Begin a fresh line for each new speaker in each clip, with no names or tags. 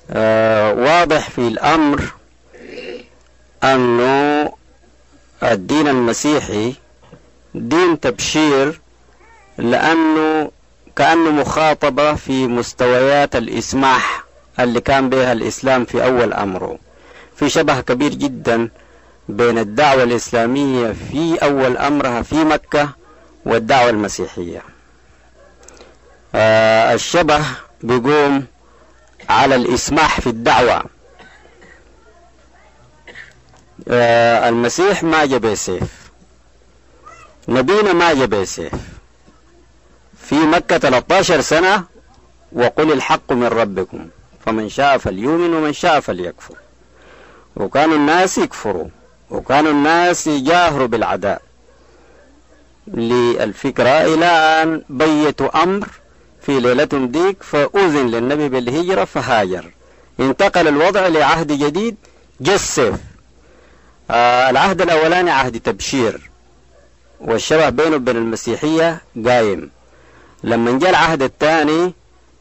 واضح في الأمر أنه الدين المسيحي دين تبشير، لأنه كأنه مخاطبة في مستويات الإسماح اللي كان بها الإسلام في أول أمره. في شبه كبير جدا بين الدعوة الإسلامية في أول أمرها في مكة والدعوة المسيحية. الشبه بيقوم على الإسماح في الدعوة. المسيح ما جاب سيف، نبينا ما جاب سيف. في مكة 13 سنة وقل الحق من ربكم فمن شاء فليؤمن ومن شاء فليكفر. وكانوا الناس يكفروا، وكانوا الناس يجاهروا بالعداء للفكرة، إلى أن بيتوا أمر في ليلة ديك فأذن للنبي بالهجرة فهاجر. انتقل الوضع لعهد جديد جسف. العهد الأولاني عهد تبشير، والشبه بينه وبين المسيحية قايم. لما جاء العهد الثاني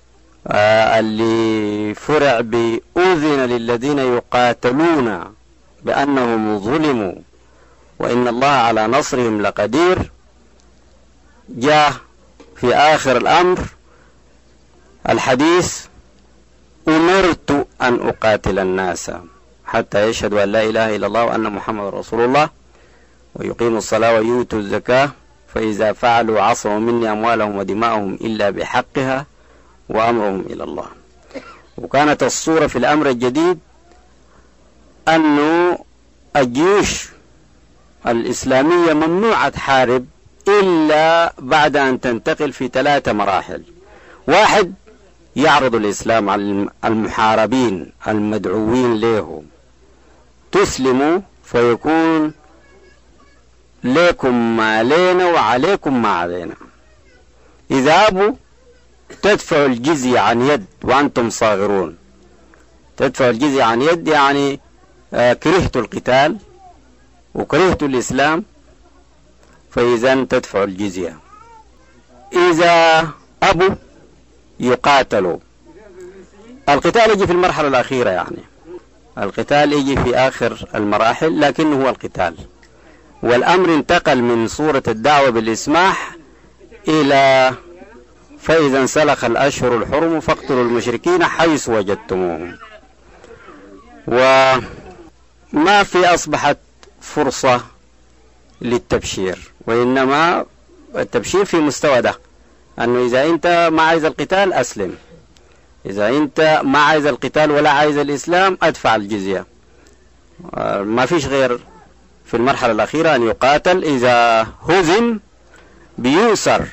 اللي فرع بأذن للذين يقاتلون بأنهم ظلموا وإن الله على نصرهم لقدير، جاء في آخر الأمر الحديث أمرت أن أقاتل الناس حتى يشهدوا أن لا إله إلا الله وأن محمد رسول الله ويقيموا الصلاة ويؤتوا الزكاة فإذا فعلوا عصموا مني أموالهم ودماءهم إلا بحقها وأمرهم إلى الله. وكانت الصورة في الأمر الجديد أنه الجيوش الإسلامية ممنوع تحارب إلا بعد أن تنتقل في 3 مراحل. 1، يعرض الإسلام على المحاربين المدعوين له، تسلموا فيكون لكم ما علينا وعليكم ما علينا. إذا أبوا تدفعوا الجزية عن يد وأنتم صاغرون. تدفعوا الجزية عن يد يعني كرهتوا القتال وكرهتوا الإسلام، فإذا تدفعوا الجزية. إذا أبوا يقاتلوا. القتال يجي في المرحلة الأخيرة، يعني القتال يجي في آخر المراحل، لكنه هو القتال. والأمر انتقل من صورة الدعوة بالإسماح إلى فإذا انسلخ الأشهر الحرم فاقتلوا المشركين حيث وجدتموهم. وما في أصبحت فرصة للتبشير، وإنما التبشير في مستوى ده، أنه إذا أنت ما عايز القتال أسلم، إذا أنت ما عايز القتال ولا عايز الإسلام أدفع الجزية. ما فيش غير في المرحلة الأخيرة أن يقاتل. إذا هزم بيؤسر،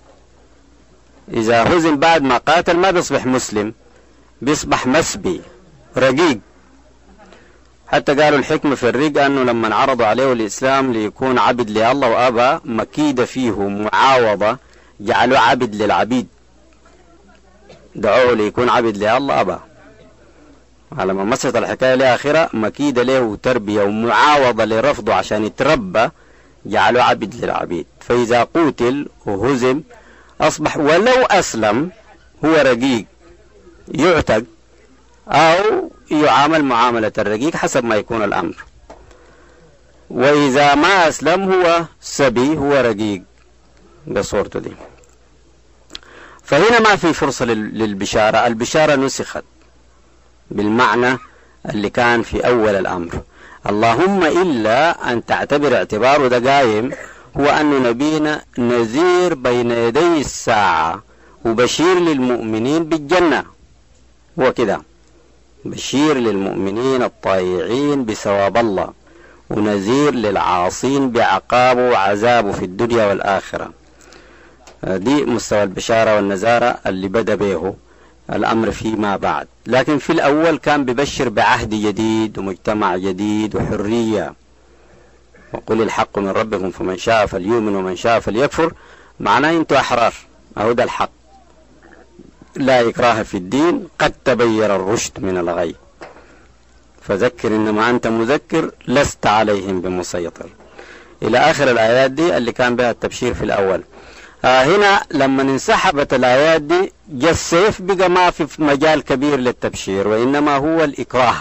إذا هزم بعد ما قاتل ما بيصبح مسلم، بيصبح مسبي رقيق. حتى قالوا الحكمة في الرق أنه لما عرضوا عليه الإسلام ليكون عبد لله وأبى مكيد فيه معاوضة، جعلوا عبد للعبيد، دعوه ليكون عبد لله أبى. على ما مسرت الحكاية لآخرة مكيد له تربية ومعاوضة لرفضه عشان يتربى، جعلوا عبد للعبيد. فإذا قتل وهزم أصبح ولو أسلم هو رقيق، يعتق أو يعامل معاملة الرقيق حسب ما يكون الأمر. وإذا ما أسلم هو سبي، هو رقيق بصورته دي. فهنا ما في فرصة للبشارة. البشارة نسخت بالمعنى اللي كان في أول الأمر، اللهم إلا أن تعتبر اعتباره ده قايم هو أن نبينا نذير بين يدي الساعة وبشير للمؤمنين بالجنة. هو كده، بشير للمؤمنين الطائعين بثواب الله، ونذير للعاصين بعقابه وعذابه في الدنيا والآخرة. دي مستوى البشارة والنذارة اللي بدأ به الأمر فيما بعد. لكن في الأول كان ببشر بعهد جديد ومجتمع جديد وحرية. وقل الحق من ربكم فمن شاء فليؤمن ومن شاء فليكفر، معناه انتوا أحرار، أهو ده الحق، لا إكراه في الدين، قد تبين الرشد من الغي، فذكر إنما أنت مذكر لست عليهم بمسيطر، إلى آخر الآيات دي اللي كان بها التبشير في الأول. هنا لما انسحبت الآيات دي جاء السيف بقى ما في مجال كبير للتبشير، وإنما هو الإكراه.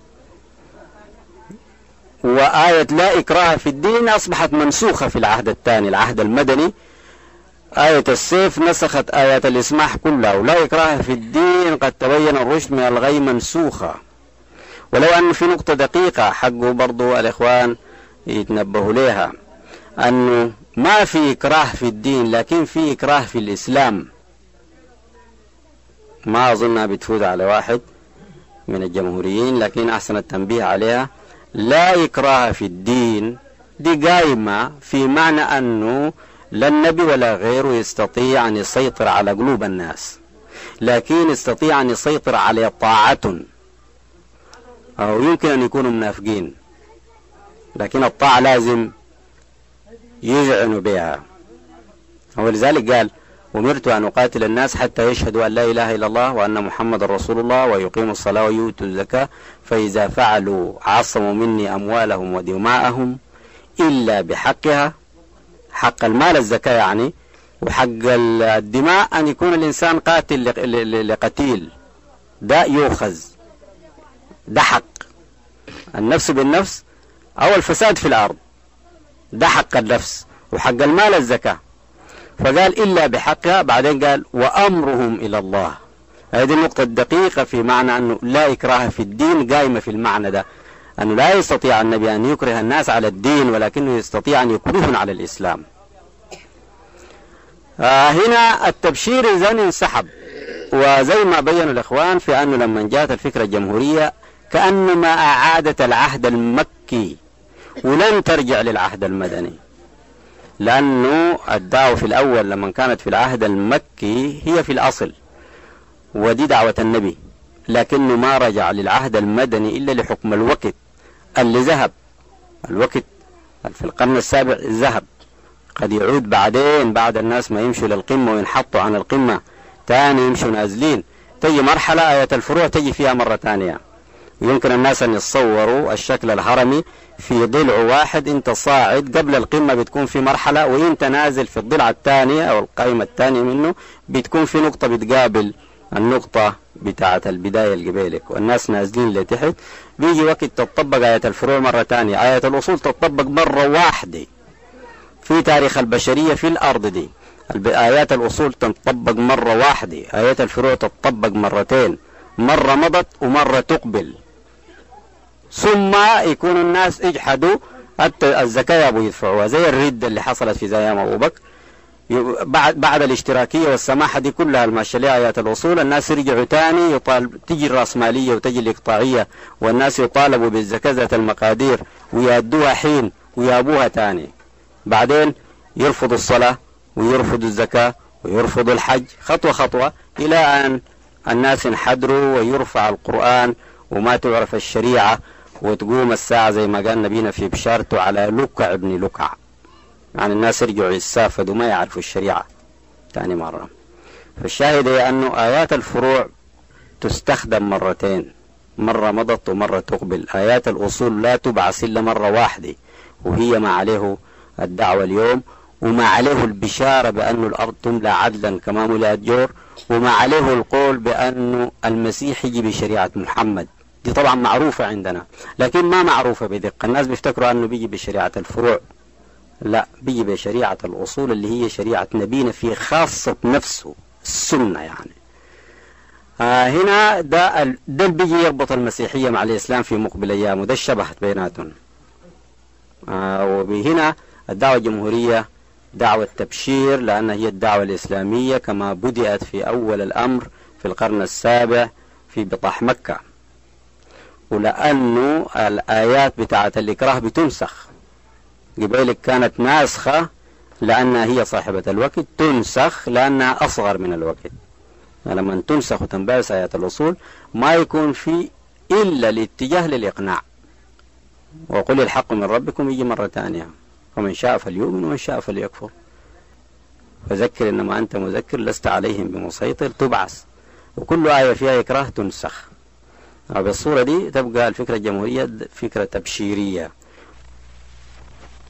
وآية لا إكراه في الدين أصبحت منسوخة في العهد الثاني، العهد المدني. آية السيف نسخت آيات الإسماح كلها، ولا إكراه في الدين قد تبين الرشد من الغي منسوخة. ولو أن في نقطة دقيقة حقه برضو الإخوان يتنبهوا لها، أنه ما في إكراه في الدين لكن في إكراه في الإسلام. ما أظنها بتفوت على واحد من الجمهوريين، لكن أحسن التنبيه عليها. لا إكراه في الدين دي قايمة في معنى أنه لا النبي ولا غيره يستطيع أن يسيطر على قلوب الناس، لكن يستطيع أن يسيطر على طاعة، أو يمكن أن يكونوا منافقين، لكن الطاعة لازم يذعنوا بها. ولذلك قال: أمرت أن أقاتل الناس حتى يشهدوا أن لا إله إلا الله وأن محمد رسول الله ويقيموا الصلاة ويؤتوا الزكاة فإذا فعلوا عصموا مني أموالهم ودماءهم إلا بحقها. حق المال الزكاة يعني، وحق الدماء أن يكون الإنسان قاتل لقتيل، ده يؤخذ، ده حق النفس بالنفس أو الفساد في الأرض، ده حق النفس. وحق المال الزكاة، فقال إلا بحقها. بعدين قال: وأمرهم إلى الله. هذه النقطة الدقيقة في معنى أنه لا إكراه في الدين، قائمة في المعنى ده، أنه لا يستطيع النبي أن يكره الناس على الدين، ولكنه يستطيع أن يكرههم على الإسلام. هنا التبشير إذن انسحب، وزي ما بيّن الإخوان في أنه لما جاءت الفكرة الجمهورية كأنما أعادت العهد المكي ولن ترجع للعهد المدني، لأنه الدعوة في الأول لما كانت في العهد المكي هي في الأصل، ودي دعوة النبي، لكنه ما رجع للعهد المدني إلا لحكم الوقت اللي ذهب. الوقت في القرن السابع ذهب، قد يعود بعدين بعد الناس ما يمشوا للقمة وينحطوا عن القمة تاني يمشوا نازلين، تجي مرحلة آية الفروع تجي فيها مرة تانية. يمكن الناس أن يتصوروا الشكل الهرمي في ضلع واحد، انت صاعد قبل القمة بتكون في مرحلة، وانت نازل في الضلع الثانية أو القائمة الثانية منه بتكون في نقطة بتقابل النقطة بتاعة البداية القبيلك، والناس نازلين لتحت. بيجي وقت تطبق آية الفروع مرة تانية، آية الأصول تطبق مرة واحدة في تاريخ البشرية في الأرض دي. آيات الأصول تطبق مرة واحدة، آيات الفروع تطبق مرتين، مرة مضت ومرة تقبل. ثم يكون الناس اجحدوا الزكاة يبغوا يدفعوها، زي الردة اللي حصلت في زيام أبو بكر بعد الاشتراكية والسماحة دي كلها الماشية لها آيات الأصول. الناس يرجعوا تاني تجي الرأسمالية وتجي الإقطاعية، والناس يطالبوا بالزكاة ذات المقادير ويأدوها حين ويابوها تاني. بعدين يرفضوا الصلاة ويرفضوا الزكاة ويرفضوا الحج، خطوة خطوة إلى أن الناس ينحدروا ويرفع القرآن وما تعرف الشريعة، وتقوم الساعة زي ما قال نبينا في بشارته على لكع ابن لكع، يعني الناس يرجعوا يتسافدوا وما يعرفوا الشريعة تاني مرة. فالشاهد هي أنه آيات الفروع تستخدم مرتين، مرة مضت ومرة تقبل. آيات الأصول لا تبعث إلا مرة واحدة، وهي ما عليه الدعوة اليوم، وما عليه البشارة بأن الأرض تملى عدلا كما ملأت جور، وما عليه القول بأن المسيح يجي بشريعة محمد. دي طبعا معروفة عندنا، لكن ما معروفة بدقة. الناس بيفتكروا أنه بيجي بشريعة الفروع، لا، بيجي بشريعة الأصول اللي هي شريعة نبينا في خاصة نفسه السنة يعني. هنا ده بيجي يربط المسيحية مع الإسلام في مقبل أيامه، ده الشبهة بيناتهم. وبهنا الدعوة الجمهورية دعوة تبشير، لأنها هي الدعوة الإسلامية كما بدأت في أول الأمر في القرن السابع في بطح مكة، ولأنه الآيات بتاعة الإكراه بتنسخ. قبيلك كانت ناسخة لأنها هي صاحبة الوقت، تنسخ لأنها أصغر من الوقت. لما تنسخ وتنبعث آيات الأصول ما يكون في إلا الاتجاه للإقناع، وقل الحق من ربكم يجي مرة ثانية، ومن شاء فليؤمن ومن شاء فليكفر، فذكر إنما أنت مذكر لست عليهم بمسيطر، تبعث. وكل آية فيها إكراه تنسخ. بالصورة دي تبقى الفكرة الجمهورية فكرة تبشيرية.